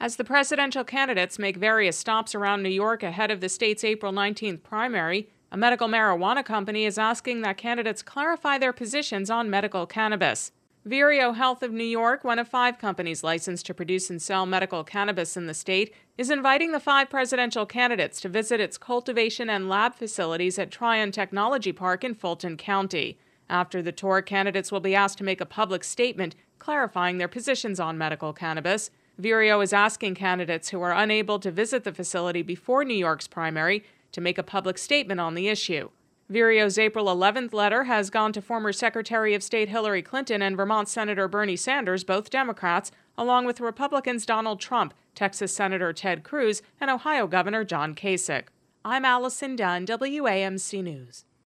As the presidential candidates make various stops around New York ahead of the state's April 19th primary, a medical marijuana company is asking that candidates clarify their positions on medical cannabis. Vireo Health of New York, one of 5 companies licensed to produce and sell medical cannabis in the state, is inviting the 5 presidential candidates to visit its cultivation and lab facilities at Tryon Technology Park in Fulton County. After the tour, candidates will be asked to make a public statement clarifying their positions on medical cannabis. Vireo is asking candidates who are unable to visit the facility before New York's primary to make a public statement on the issue. Vireo's April 11th letter has gone to former Secretary of State Hillary Clinton and Vermont Senator Bernie Sanders, both Democrats, along with Republicans Donald Trump, Texas Senator Ted Cruz, and Ohio Governor John Kasich. I'm Allison Dunn, WAMC News.